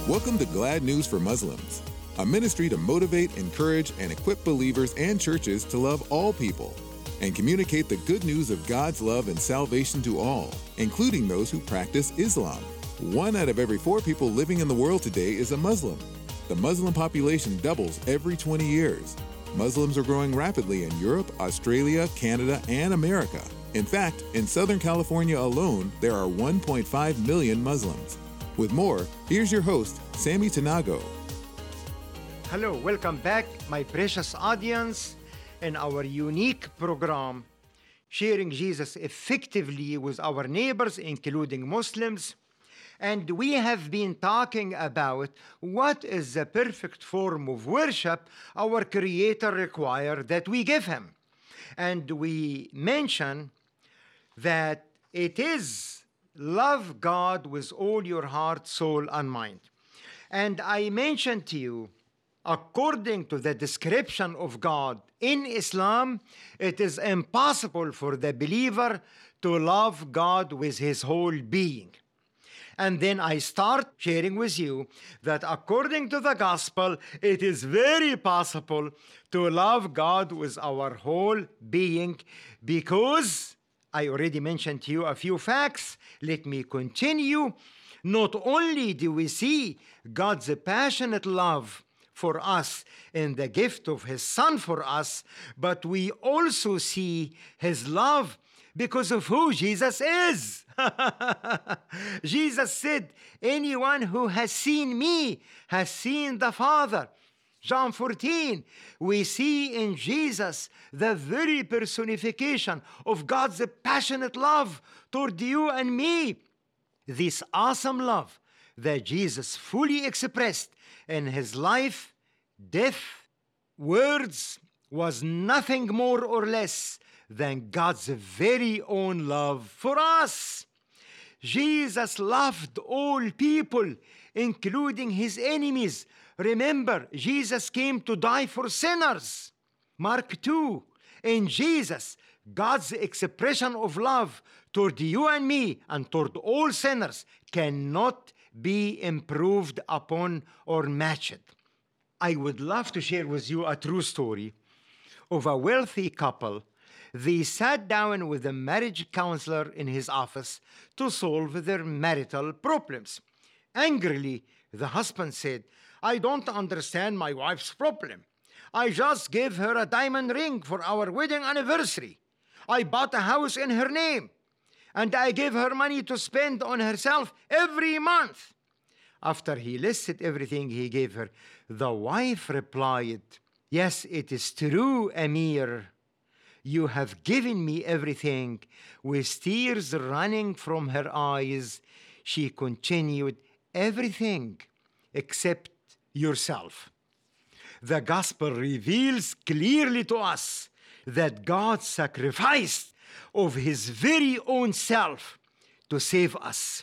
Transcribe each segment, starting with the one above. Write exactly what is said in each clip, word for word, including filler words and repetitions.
Welcome to Glad News for Muslims, a ministry to motivate, encourage, and equip believers and churches to love all people and communicate the good news of God's love and salvation to all, including those who practice Islam. One out of every four people living in the world today is a Muslim. The Muslim population doubles every twenty years. Muslims are growing rapidly in Europe, Australia, Canada, and America. In fact, in Southern California alone, there are one point five million Muslims. With more, here's your host, Sammy Tanago. Hello, welcome back, my precious audience, in our unique program, Sharing Jesus Effectively with Our Neighbors, including Muslims. And we have been talking about what is the perfect form of worship our Creator requires that we give Him. And we mention that it is love God with all your heart, soul, and mind. And I mentioned to you, according to the description of God in Islam, it is impossible for the believer to love God with his whole being. And then I start sharing with you that according to the gospel, it is very possible to love God with our whole being, because I already mentioned to you a few facts. Let me continue. Not only do we see God's passionate love for us in the gift of His Son for us, but we also see His love because of who Jesus is. Jesus said, anyone who has seen me has seen the Father. John fourteen, we see in Jesus the very personification of God's passionate love toward you and me. This awesome love that Jesus fully expressed in His life, death, words, was nothing more or less than God's very own love for us. Jesus loved all people, including His enemies. Remember, Jesus came to die for sinners. Mark two, in Jesus, God's expression of love toward you and me and toward all sinners cannot be improved upon or matched. I would love to share with you a true story of a wealthy couple. They sat down with a marriage counselor in his office to solve their marital problems. Angrily, the husband said, I don't understand my wife's problem. I just gave her a diamond ring for our wedding anniversary. I bought a house in her name, and I gave her money to spend on herself every month. After he listed everything he gave her, the wife replied, yes, it is true, Amir. You have given me everything. With tears running from her eyes, she continued, everything except yourself. The gospel reveals clearly to us that God sacrificed of His very own self to save us.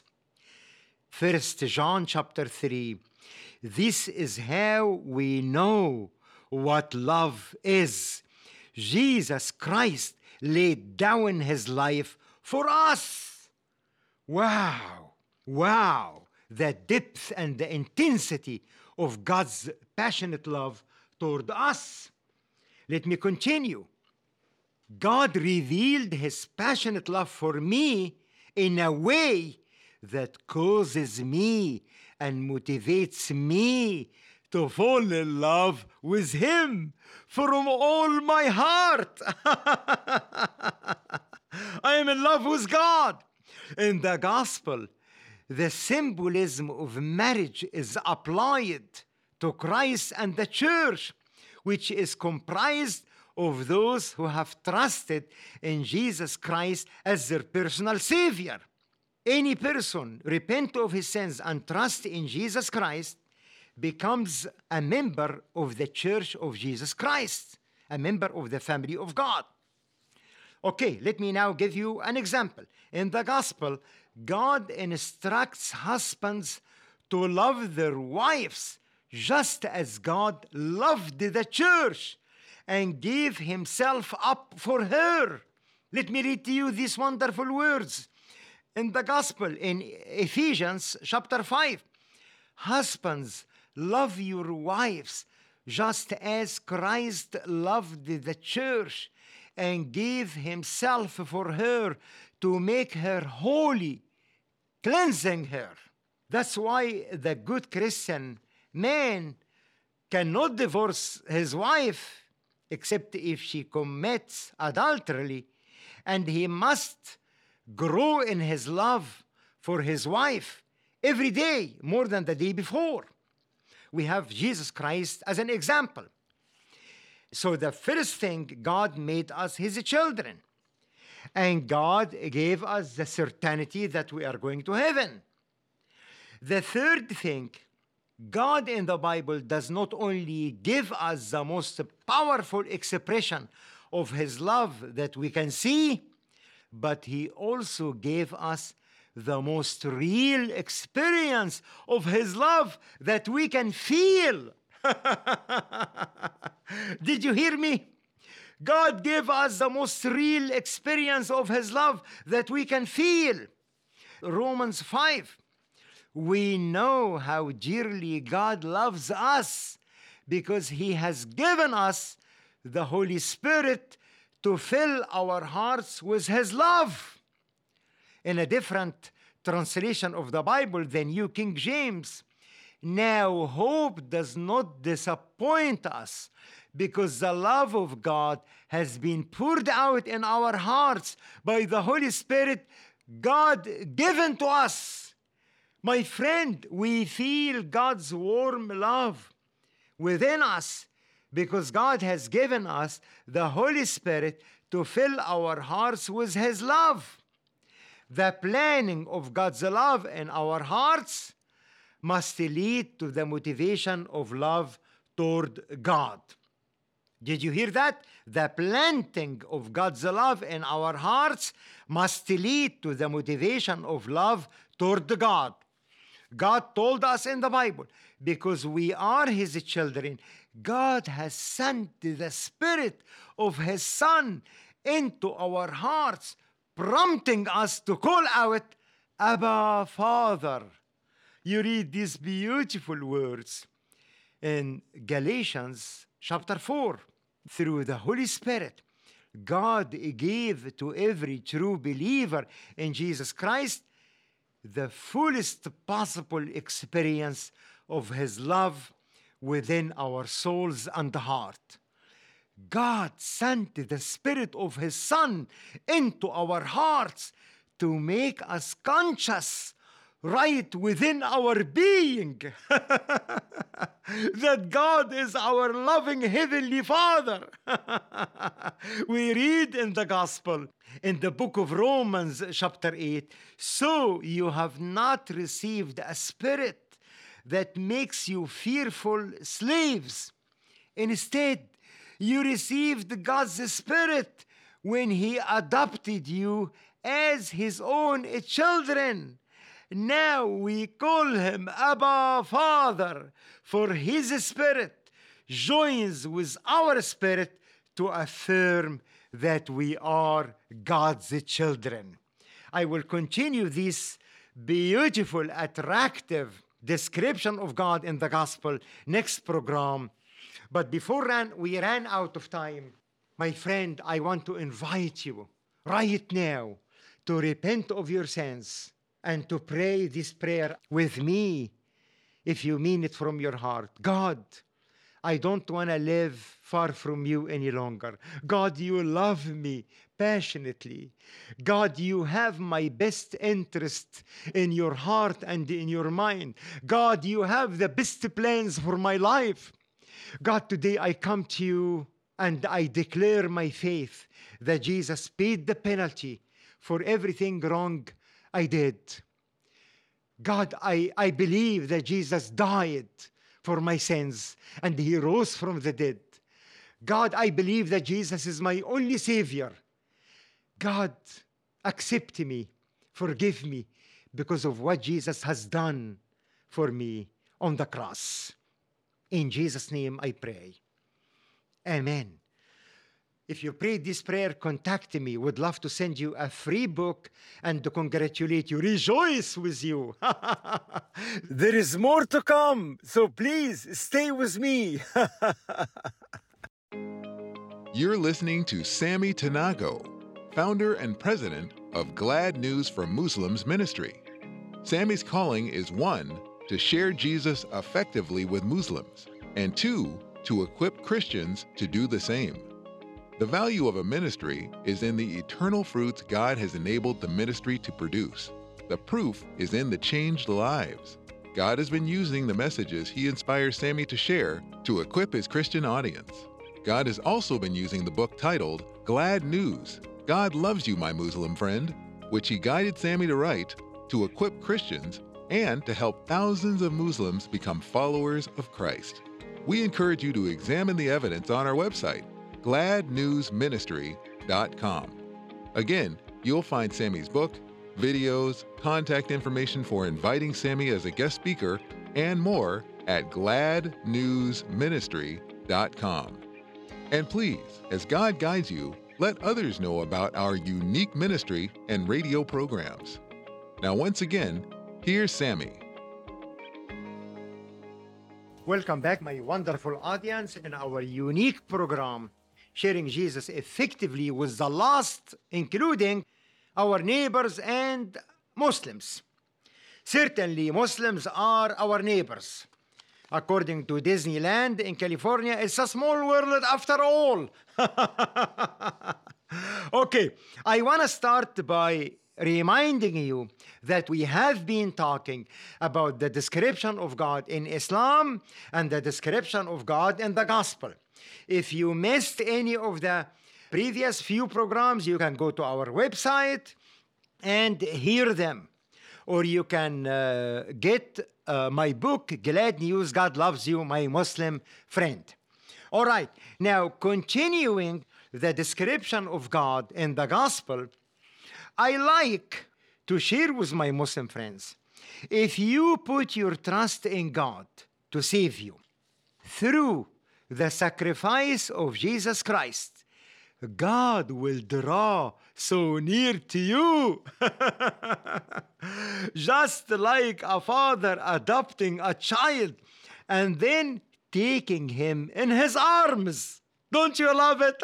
First John chapter three. This is how we know what love is. Jesus Christ laid down His life for us. Wow! Wow! The depth and the intensity of God's passionate love toward us. Let me continue. God revealed His passionate love for me in a way that causes me and motivates me to fall in love with Him from all my heart. I am in love with God. In the gospel, the symbolism of marriage is applied to Christ and the church, which is comprised of those who have trusted in Jesus Christ as their personal Savior. Any person repent of his sins and trust in Jesus Christ becomes a member of the Church of Jesus Christ, a member of the family of God. Okay, let me now give you an example. In the gospel, God instructs husbands to love their wives just as God loved the church and gave Himself up for her. Let me read to you these wonderful words in the gospel in Ephesians chapter five. Husbands, love your wives, just as Christ loved the church and gave himself for her to make her holy, cleansing her. That's why the good Christian man cannot divorce his wife except if she commits adultery, and he must grow in his love for his wife every day more than the day before. We have Jesus Christ as an example. So the first thing, God made us his children, and God gave us the certainty that we are going to heaven. The third thing, God in the Bible does not only give us the most powerful expression of his love that we can see, but he also gave us the most real experience of his love that we can feel. Did you hear me? God gave us the most real experience of his love that we can feel. Romans five. We know how dearly God loves us because he has given us the Holy Spirit to fill our hearts with his love. In a different translation of the Bible than New King James, now hope does not disappoint us because the love of God has been poured out in our hearts by the Holy Spirit God given to us. My friend, we feel God's warm love within us because God has given us the Holy Spirit to fill our hearts with his love. The planning of God's love in our hearts must lead to the motivation of love toward God. Did you hear that? The planting of God's love in our hearts must lead to the motivation of love toward God. God told us in the Bible, because we are his children, God has sent the Spirit of his Son into our hearts, prompting us to call out, Abba, Father. You read these beautiful words in Galatians chapter four. Through the Holy Spirit, God gave to every true believer in Jesus Christ the fullest possible experience of his love within our souls and heart. God sent the Spirit of his Son into our hearts to make us conscious right within our being that God is our loving Heavenly Father. We read in the Gospel, in the book of Romans chapter eight, so you have not received a spirit that makes you fearful slaves. Instead, you received God's Spirit when he adopted you as his own children. Now we call him Abba, Father, for his Spirit joins with our spirit to affirm that we are God's children. I will continue this beautiful, attractive description of God in the gospel next program. But before ran, we ran out of time, my friend, I want to invite you right now to repent of your sins and to pray this prayer with me if you mean it from your heart. God, I don't want to live far from you any longer. God, you love me passionately. God, you have my best interest in your heart and in your mind. God, you have the best plans for my life. God, today I come to you and I declare my faith that Jesus paid the penalty for everything wrong I did. God, I, I believe that Jesus died for my sins and he rose from the dead. God, I believe that Jesus is my only Savior. God, accept me, forgive me because of what Jesus has done for me on the cross. In Jesus' name I pray. Amen. If you prayed this prayer, contact me. Would love to send you a free book and to congratulate you, rejoice with you. There is more to come, so please stay with me. You're listening to Sammy Tanago, founder and president of Glad News for Muslims Ministry. Sammy's calling is one, to share Jesus effectively with Muslims, and two, to equip Christians to do the same. The value of a ministry is in the eternal fruits God has enabled the ministry to produce. The proof is in the changed lives. God has been using the messages He inspires Sammy to share to equip His Christian audience. God has also been using the book titled Glad News, God Loves You, My Muslim Friend, which He guided Sammy to write to equip Christians and to help thousands of Muslims become followers of Christ. We encourage you to examine the evidence on our website, glad news ministry dot com. Again, you'll find Sammy's book, videos, contact information for inviting Sammy as a guest speaker, and more at glad news ministry dot com. And please, as God guides you, let others know about our unique ministry and radio programs. Now, once again, here's Sammy. Welcome back, my wonderful audience, in our unique program, Sharing Jesus Effectively with the Lost, including our neighbors and Muslims. Certainly, Muslims are our neighbors. According to Disneyland in California, it's a small world after all. Okay, I want to start by reminding you that we have been talking about the description of God in Islam and the description of God in the Gospel. If you missed any of the previous few programs, you can go to our website and hear them. Or you can uh, get uh, my book, Glad News, God Loves You, My Muslim Friend. All right, now continuing the description of God in the Gospel, I like to share with my Muslim friends, if you put your trust in God to save you through the sacrifice of Jesus Christ, God will draw so near to you. Just like a father adopting a child and then taking him in his arms. Don't you love it?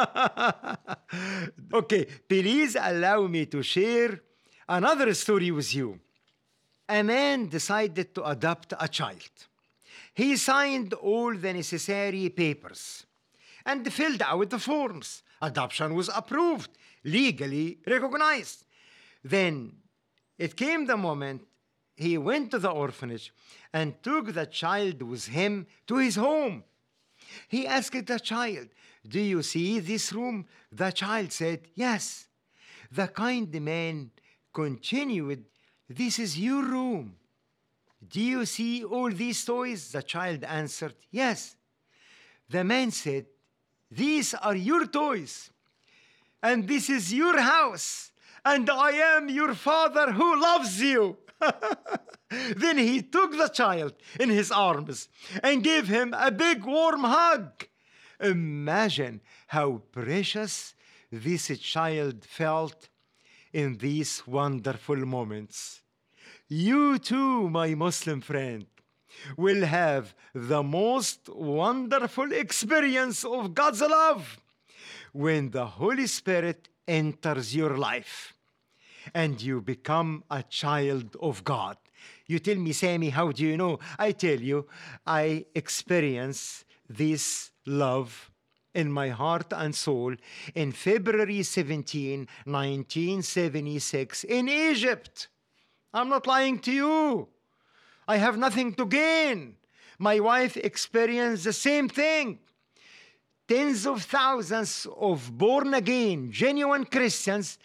Okay, please allow me to share another story with you. A man decided to adopt a child. He signed all the necessary papers and filled out the forms. Adoption was approved, legally recognized. Then it came the moment he went to the orphanage and took the child with him to his home. He asked the child, "Do you see this room?" The child said, "Yes." The kind man continued, "This is your room. Do you see all these toys?" The child answered, "Yes." The man said, "These are your toys, and this is your house, and I am your father who loves you." Then he took the child in his arms and gave him a big warm hug. Imagine how precious this child felt in these wonderful moments. You too, my Muslim friend, will have the most wonderful experience of God's love when the Holy Spirit enters your life and you become a child of God. You tell me, "Sammy, how do you know?" I tell you, I experience this love in my heart and soul in February seventeenth, nineteen seventy-six in Egypt. I'm not lying to you. I have nothing to gain. My wife experienced the same thing. Tens of thousands of born-again, genuine Christians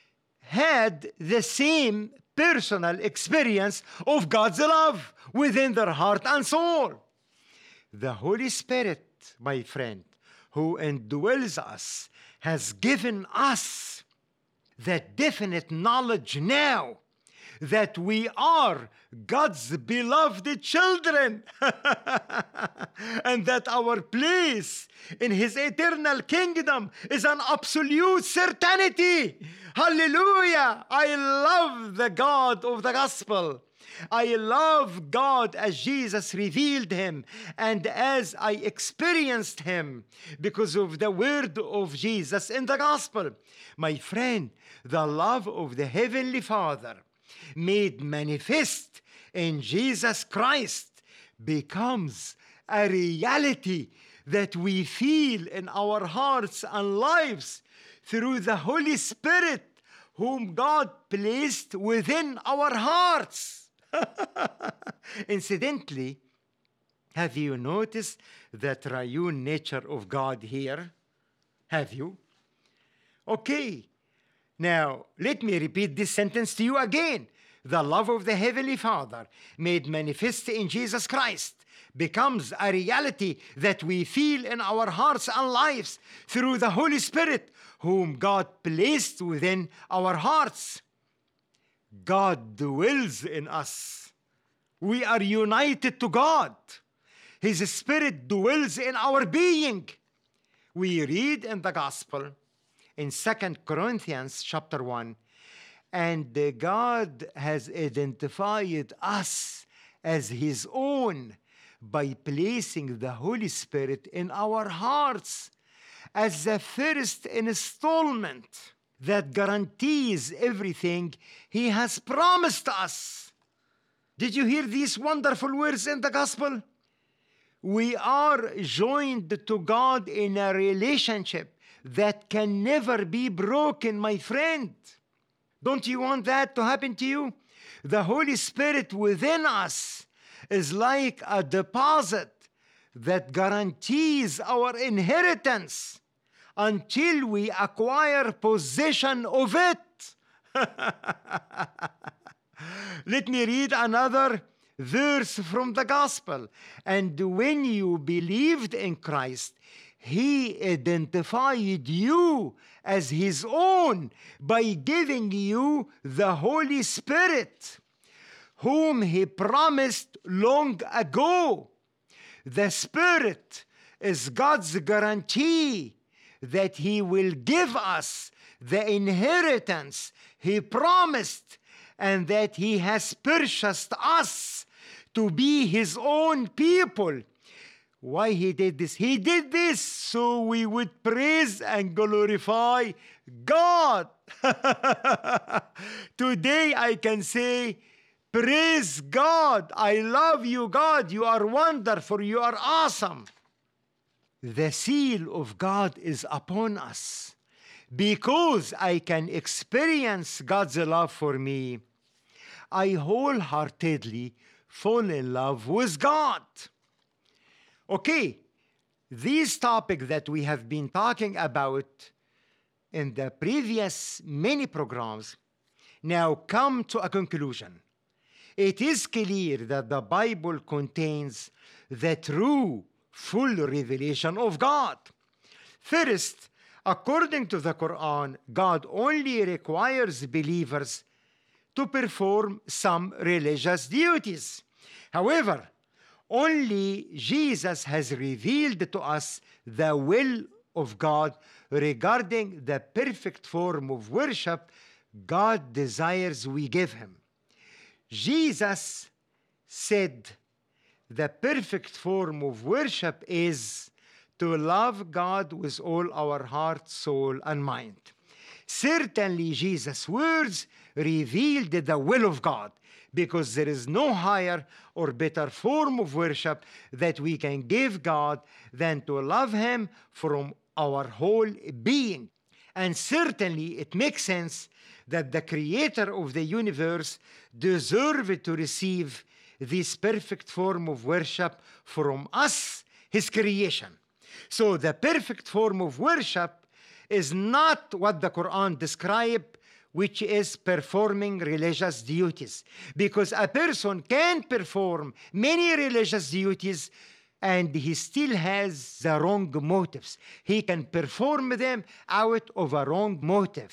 had the same personal experience of God's love within their heart and soul. The Holy Spirit, my friend, who indwells us, has given us the definite knowledge now that we are God's beloved children and that our place in His eternal kingdom is an absolute certainty. Hallelujah! I love the God of the gospel. I love God as Jesus revealed Him and as I experienced Him because of the word of Jesus in the gospel. My friend, the love of the Heavenly Father made manifest in Jesus Christ becomes a reality that we feel in our hearts and lives through the Holy Spirit whom God placed within our hearts. Incidentally, have you noticed the triune nature of God here? Have you? Okay. Now, let me repeat this sentence to you again. The love of the Heavenly Father made manifest in Jesus Christ becomes a reality that we feel in our hearts and lives through the Holy Spirit whom God placed within our hearts. God dwells in us. We are united to God. His Spirit dwells in our being. We read in the Gospel in Second Corinthians chapter one, and God has identified us as His own by placing the Holy Spirit in our hearts as the first installment that guarantees everything He has promised us. Did you hear these wonderful words in the gospel? We are joined to God in a relationship that can never be broken, my friend. Don't you want that to happen to you? The Holy Spirit within us is like a deposit that guarantees our inheritance until we acquire possession of it. Let me read another verse from the gospel. And when you believed in Christ, He identified you as His own by giving you the Holy Spirit, whom He promised long ago. The Spirit is God's guarantee that He will give us the inheritance He promised and that He has purchased us to be His own people. Why He did this? He did this so we would praise and glorify God. Today I can say, praise God. I love you, God. You are wonderful. You are awesome. The seal of God is upon us. Because I can experience God's love for me, I wholeheartedly fall in love with God. Okay, this topic that we have been talking about in the previous many programs now come to a conclusion. It is clear that the Bible contains the true, full revelation of God. First, according to the Quran, God only requires believers to perform some religious duties. However, only Jesus has revealed to us the will of God regarding the perfect form of worship God desires we give Him. Jesus said the perfect form of worship is to love God with all our heart, soul, and mind. Certainly, Jesus' words revealed the will of God, because there is no higher or better form of worship that we can give God than to love Him from our whole being. And certainly, it makes sense that the Creator of the universe deserves to receive this perfect form of worship from us, His creation. So the perfect form of worship is not what the Quran describes, which is performing religious duties. Because a person can perform many religious duties and he still has the wrong motives. He can perform them out of a wrong motive.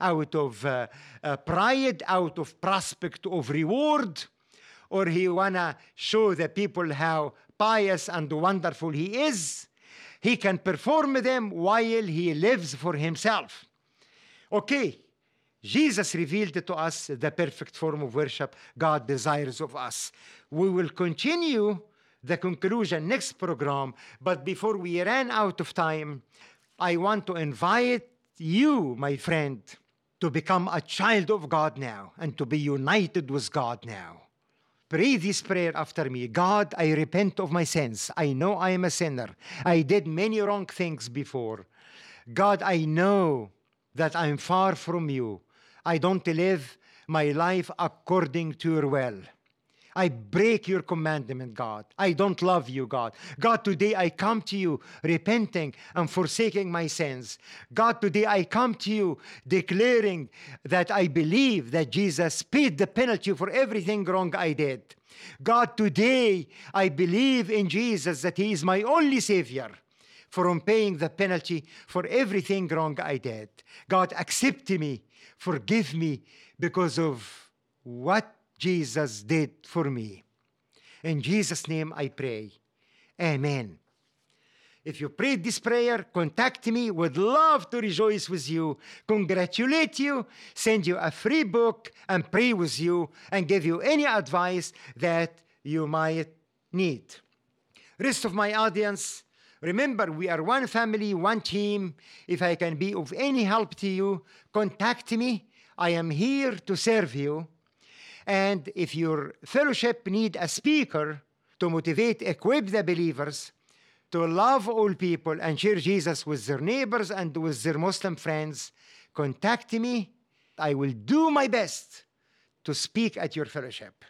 out of uh, uh, pride, out of prospect of reward, or he wanna show the people how pious and wonderful he is. He can perform them while he lives for himself. Okay, Jesus revealed to us the perfect form of worship God desires of us. We will continue the conclusion next program, but before we run out of time, I want to invite you, my friend, to become a child of God now and to be united with God now. Pray this prayer after me. God, I repent of my sins. I know I am a sinner. I did many wrong things before. God, I know that I'm far from you. I don't live my life according to your will. I break your commandment, God. I don't love you, God. God, today I come to you repenting and forsaking my sins. God, today I come to you declaring that I believe that Jesus paid the penalty for everything wrong I did. God, today I believe in Jesus that he is my only Savior from paying the penalty for everything wrong I did. God, accept me, forgive me because of what Jesus did for me. In Jesus' name I pray. Amen. If you prayed this prayer, contact me. Would love to rejoice with you, congratulate you, send you a free book, and pray with you, and give you any advice that you might need. Rest of my audience, remember, we are one family, one team. If I can be of any help to you, contact me. I am here to serve you. And if your fellowship need a speaker to motivate, equip the believers to love all people and share Jesus with their neighbors and with their Muslim friends, contact me. I will do my best to speak at your fellowship.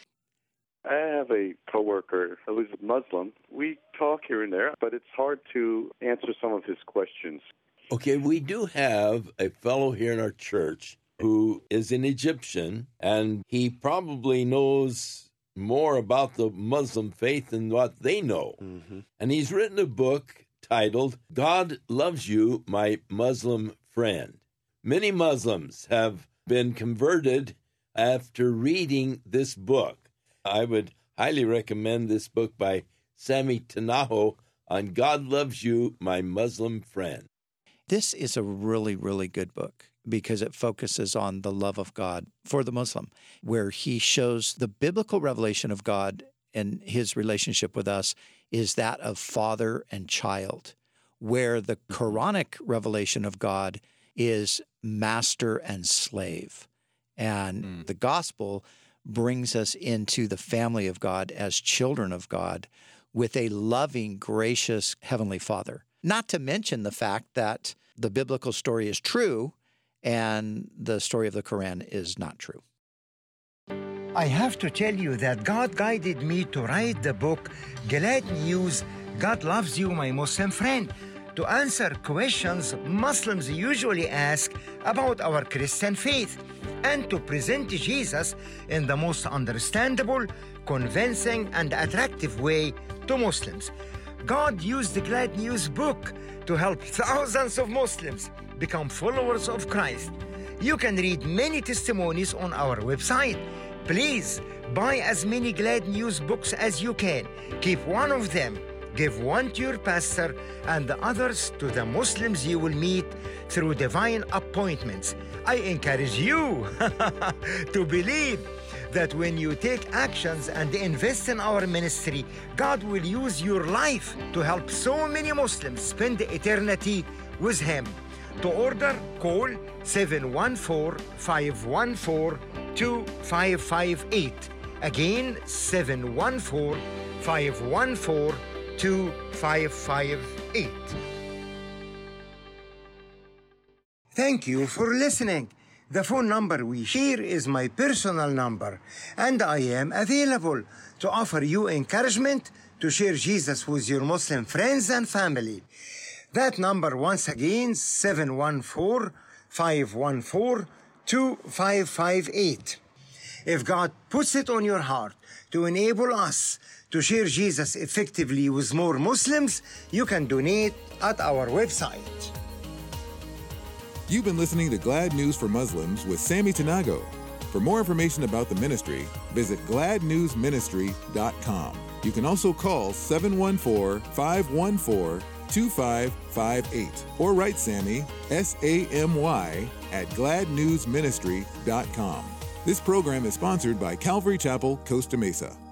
I have a coworker who's Muslim. We talk here and there, but it's hard to answer some of his questions. Okay, we do have a fellow here in our church who is an Egyptian, and he probably knows more about the Muslim faith than what they know. Mm-hmm. And he's written a book titled, God Loves You, My Muslim Friend. Many Muslims have been converted after reading this book. I would highly recommend this book by Sami Tanaho on God Loves You, My Muslim Friend. This is a really, really good book because it focuses on the love of God for the Muslim, where he shows the biblical revelation of God and his relationship with us is that of father and child, where the Quranic revelation of God is master and slave. And mm. the gospel brings us into the family of God as children of God with a loving, gracious Heavenly Father. Not to mention the fact that the biblical story is true and the story of the Quran is not true. I have to tell you that God guided me to write the book, Glad News, God Loves You, My Muslim Friend, to answer questions Muslims usually ask about our Christian faith and to present Jesus in the most understandable, convincing, and attractive way to Muslims. God used the Glad News book to help thousands of Muslims become followers of Christ. You can read many testimonies on our website. Please buy as many Glad News books as you can. Keep one of them. Give one to your pastor and the others to the Muslims you will meet through divine appointments. I encourage you to believe that when you take actions and invest in our ministry, God will use your life to help so many Muslims spend eternity with Him. To order, call seven one four, five one four, two five five eight. Again, seven one four, five one four, two five five eight. Thank you for listening. The phone number we share is my personal number, and I am available to offer you encouragement to share Jesus with your Muslim friends and family. That number, once again, seven one four, five one four, two five five eight. If God puts it on your heart to enable us to share Jesus effectively with more Muslims, you can donate at our website. You've been listening to Glad News for Muslims with Sammy Tanago. For more information about the ministry, visit glad news ministry dot com. You can also call seven one four, five one four, two five five eight or write Sammy, S A M Y, at glad news ministry dot com. This program is sponsored by Calvary Chapel, Costa Mesa.